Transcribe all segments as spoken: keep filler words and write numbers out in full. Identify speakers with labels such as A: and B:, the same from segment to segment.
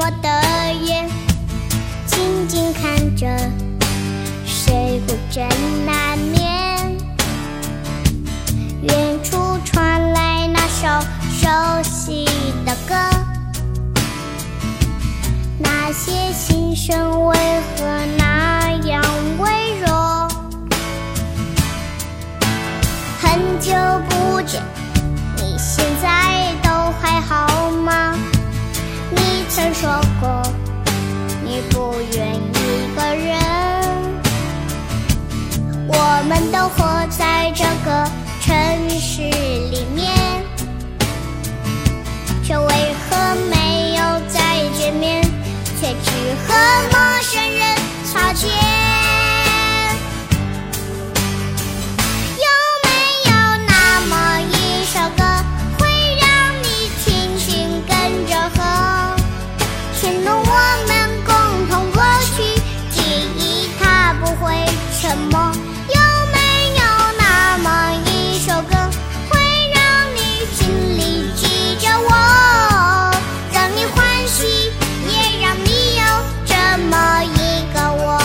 A: 的眼，静静看着谁孤枕难眠。远处传来那首熟悉的歌，那些心声为何那样微弱？很久不见，你现在都还好吗？你曾说过你不愿一个人，我们都活在这个城市里面，却为何没有再见面，却只和陌生人擦肩。有没有那么一首歌，会让你轻轻跟着和，牵动我们共同过去，记忆它不会沉默。有没有那么一首歌，会让你心里记着我，让你欢喜，也让你有这么一个我。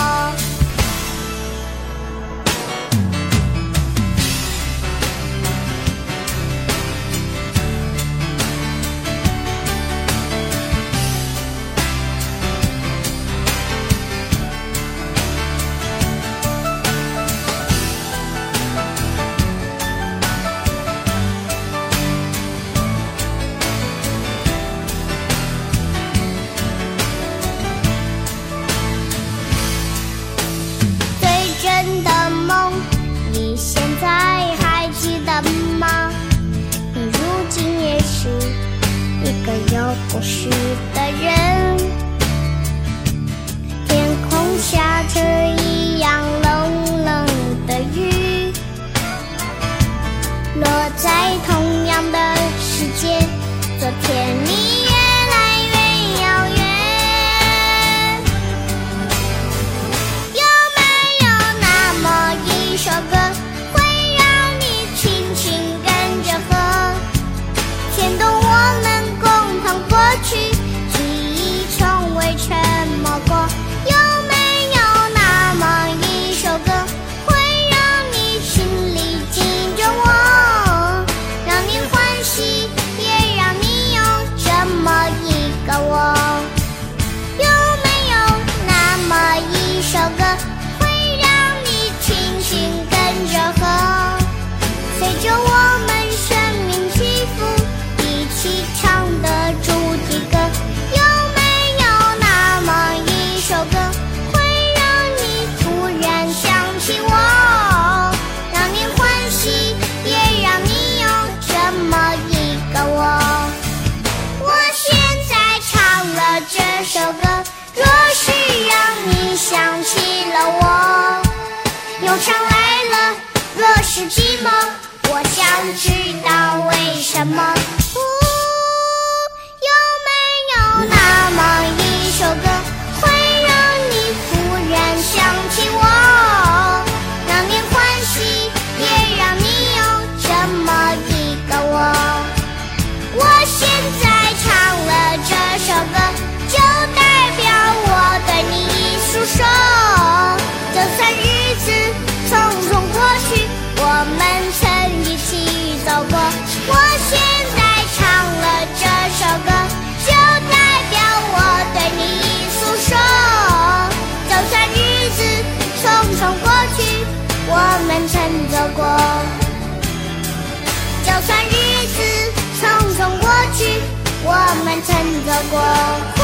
A: 最真的梦，你现在还记得吗？你如今也是一个有故事的人。天空下着一样冷冷的雨，落在同样的时间，昨天你越来越遥远。有没有那么一首歌，会让你轻轻跟着和，牵动我们共同过去，记忆从未沉默过。有没有那么一首歌，会让你心里记着我，让你欢喜，也让你有这么一个我。有没有那么一首歌，会让你轻轻跟着和，随着我们生命起伏，一起唱的主题歌。有没有那么一首歌，会让你突然想起我，让你欢喜，也让你有这么一个我。我现在唱了这首歌，若是让你想起了我，忧伤来了，若是寂寞，我想知道为什么。呜，有没有那么一首歌，会让你突然想起我，让你欢喜，也让你有这么一个我。我现在唱了这首歌，就代表我对你诉说，就算日子匆匆过去，我们曾一起走过。我现在唱了这首歌，就代表我对你诉说，就算日子匆匆过去，我们曾走过。就算日子匆匆过去，我们曾走过。